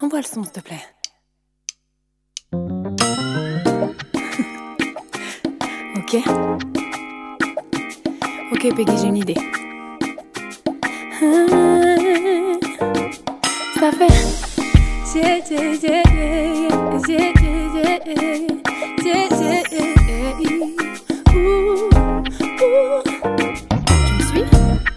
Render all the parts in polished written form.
Envoie le son, s'il te plaît. Ok, Peggy, j'ai une idée. Ça fait... Tu me suis?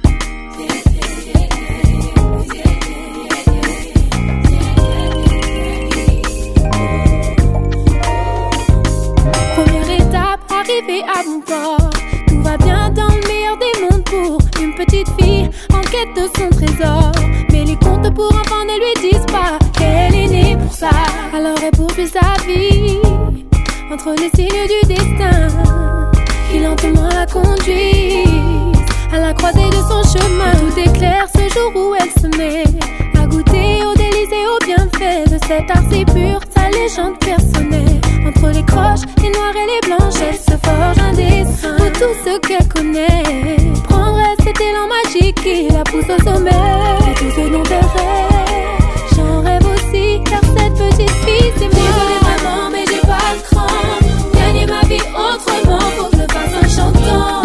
Première étape, arrivée à bon port. Tout va bien dans le meilleur des mondes pour une petite fille en quête de son trésor. Mais les contes pour enfants ne lui disent pas qu'elle est née pour ça. Alors elle poursuit sa vie entre les signes du destin qui lentement la conduit à la croisée de son chemin. Tout est clair ce jour où elle se met à goûter aux délices et aux bienfaits de cet art si pur, sa légende personnelle. Entre les croches, les noirs et les blanches, elle se forge un dessin de tout ce qu'elle connaît. Prendrait cet élan magique qui la pousse au sommet. Et tout ce dont elle rêve, j'en rêve aussi, car cette petite fille c'est moi. Désolée vraiment mais j'ai pas le cran. Gagner ma vie autrement, faut que je le fasse en chantant.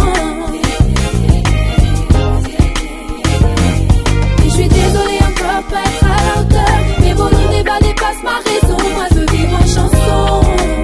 Et je suis désolée encore pas être à la hauteur. Mes volontés bas dépassent ma raison, moi je veux vivre en chanson.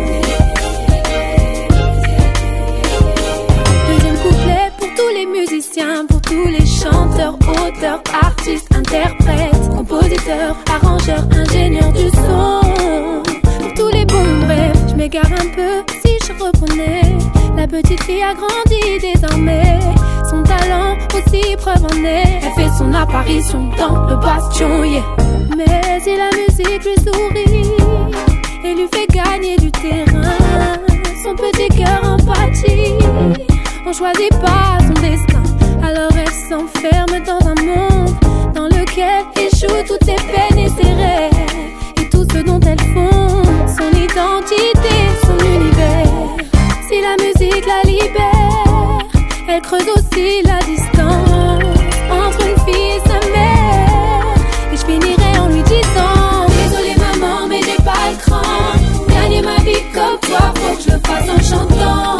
Deuxième couplet pour tous les musiciens, pour tous les chanteurs, auteurs, artistes, interprètes, compositeurs, arrangeurs, ingénieurs du son. Pour tous les bons brefs, je m'égare un peu si je reprenais. La petite fille a grandi désormais, son talent aussi preuve en est. Elle fait son apparition dans le bastion, yeah. Mais si la musique lui sourit et lui fait gagner du terrain, son petit cœur empathie, on choisit pas son destin. Alors elle s'enferme dans un monde dans lequel échouent toutes ses peines et ses rêves. Et tout ce dont elle fonde, son identité, son univers. Si la musique la libère, elle creuse aussi la distance entre une fille et sa mère. Et je finirai en lui disant: désolée maman mais j'ai pas le cran. Gagner ma vie comme toi, faut que je le fasse en chantant.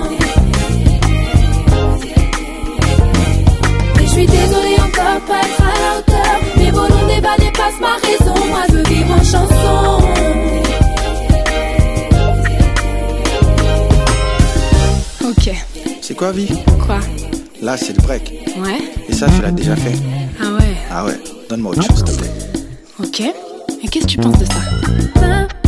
Et je suis désolée encore pas être à la hauteur. Mes volontés bas dépassent ma raison, moi je veux vivre en chanson. Ok. C'est quoi, vie? Quoi? Là, c'est le break. Ouais. Et ça, tu l'as déjà fait. Ah ouais. Ah ouais. Donne-moi autre chose, s'il te plaît. Ok. Et qu'est-ce que tu penses de ça?